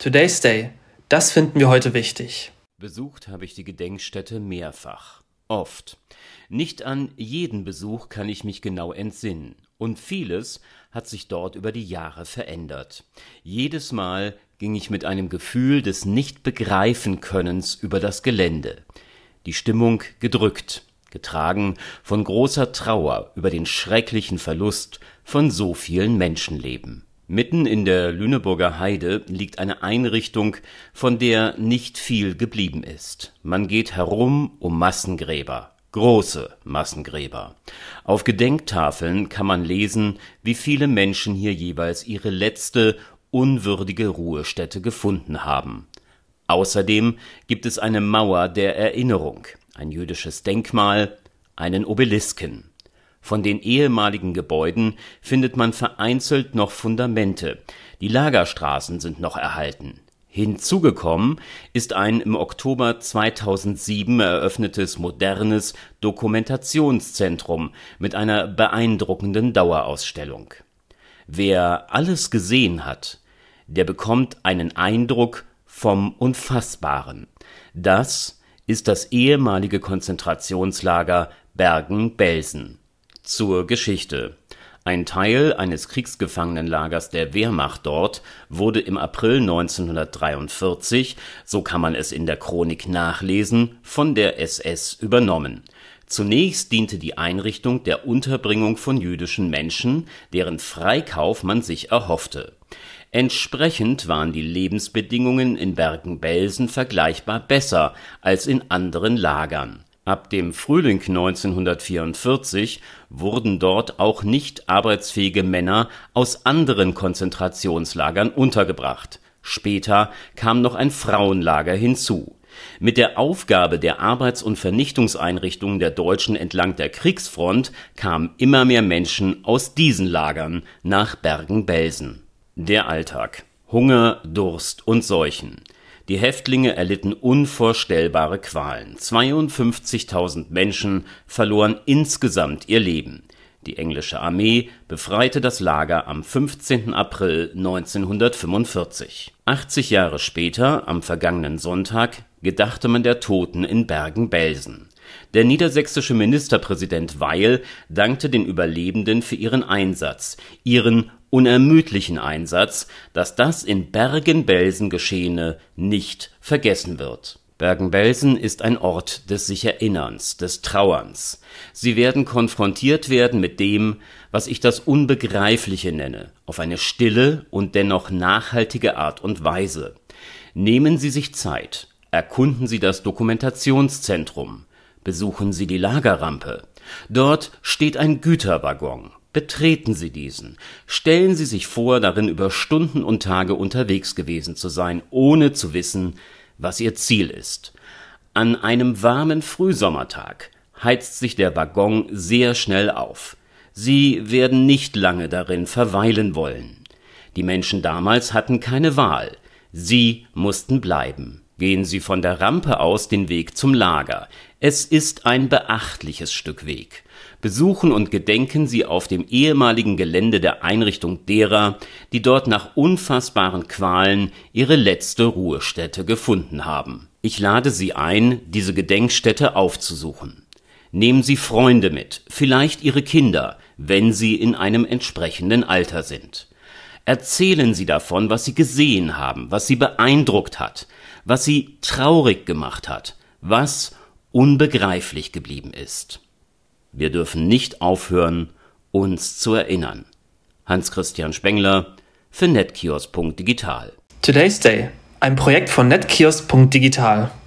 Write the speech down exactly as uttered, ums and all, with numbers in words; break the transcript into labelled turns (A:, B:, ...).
A: Today's Day. Das finden wir heute wichtig.
B: Besucht habe ich die Gedenkstätte mehrfach. Oft. Nicht an jeden Besuch kann ich mich genau entsinnen. Und vieles hat sich dort über die Jahre verändert. Jedes Mal ging ich mit einem Gefühl des Nicht-Begreifen-Könnens über das Gelände. Die Stimmung gedrückt, getragen von großer Trauer über den schrecklichen Verlust von so vielen Menschenleben. Mitten in der Lüneburger Heide liegt eine Einrichtung, von der nicht viel geblieben ist. Man geht herum um Massengräber, große Massengräber. Auf Gedenktafeln kann man lesen, wie viele Menschen hier jeweils ihre letzte, unwürdige Ruhestätte gefunden haben. Außerdem gibt es eine Mauer der Erinnerung, ein jüdisches Denkmal, einen Obelisken. Von den ehemaligen Gebäuden findet man vereinzelt noch Fundamente. Die Lagerstraßen sind noch erhalten. Hinzugekommen ist ein im Oktober zweitausendsieben eröffnetes modernes Dokumentationszentrum mit einer beeindruckenden Dauerausstellung. Wer alles gesehen hat, der bekommt einen Eindruck vom Unfassbaren. Das ist das ehemalige Konzentrationslager Bergen-Belsen. Zur Geschichte. Ein Teil eines Kriegsgefangenenlagers der Wehrmacht dort wurde im April neunzehnhundertdreiundvierzig, so kann man es in der Chronik nachlesen, von der S S übernommen. Zunächst diente die Einrichtung der Unterbringung von jüdischen Menschen, deren Freikauf man sich erhoffte. Entsprechend waren die Lebensbedingungen in Bergen-Belsen vergleichbar besser als in anderen Lagern. Ab dem Frühling neunzehnhundertvierundvierzig wurden dort auch nicht arbeitsfähige Männer aus anderen Konzentrationslagern untergebracht. Später kam noch ein Frauenlager hinzu. Mit der Aufgabe der Arbeits- und Vernichtungseinrichtungen der Deutschen entlang der Kriegsfront kamen immer mehr Menschen aus diesen Lagern nach Bergen-Belsen. Der Alltag: Hunger, Durst und Seuchen. Die Häftlinge erlitten unvorstellbare Qualen. zweiundfünfzigtausend Menschen verloren insgesamt ihr Leben. Die englische Armee befreite das Lager am fünfzehnten April neunzehnhundertfünfundvierzig. achtzig Jahre später, am vergangenen Sonntag, gedachte man der Toten in Bergen-Belsen. Der niedersächsische Ministerpräsident Weil dankte den Überlebenden für ihren Einsatz, ihren unermüdlichen Einsatz, dass das in Bergen-Belsen Geschehene nicht vergessen wird. Bergen-Belsen ist ein Ort des Sich-Erinnerns, des Trauerns. Sie werden konfrontiert werden mit dem, was ich das Unbegreifliche nenne, auf eine stille und dennoch nachhaltige Art und Weise. Nehmen Sie sich Zeit, erkunden Sie das Dokumentationszentrum, besuchen Sie die Lagerrampe. Dort steht ein Güterwaggon. Betreten Sie diesen. Stellen Sie sich vor, darin über Stunden und Tage unterwegs gewesen zu sein, ohne zu wissen, was Ihr Ziel ist. An einem warmen Frühsommertag heizt sich der Waggon sehr schnell auf. Sie werden nicht lange darin verweilen wollen. Die Menschen damals hatten keine Wahl. Sie mussten bleiben. Gehen Sie von der Rampe aus den Weg zum Lager. Es ist ein beachtliches Stück Weg. Besuchen und gedenken Sie auf dem ehemaligen Gelände der Einrichtung derer, die dort nach unfassbaren Qualen ihre letzte Ruhestätte gefunden haben. Ich lade Sie ein, diese Gedenkstätte aufzusuchen. Nehmen Sie Freunde mit, vielleicht Ihre Kinder, wenn sie in einem entsprechenden Alter sind. Erzählen Sie davon, was Sie gesehen haben, was Sie beeindruckt hat, was Sie traurig gemacht hat, was unbegreiflich geblieben ist. Wir dürfen nicht aufhören, uns zu erinnern. Hans-Christian Spengler für netkiosk punkt digital.
A: Today's Day. Ein Projekt von netkiosk punkt digital.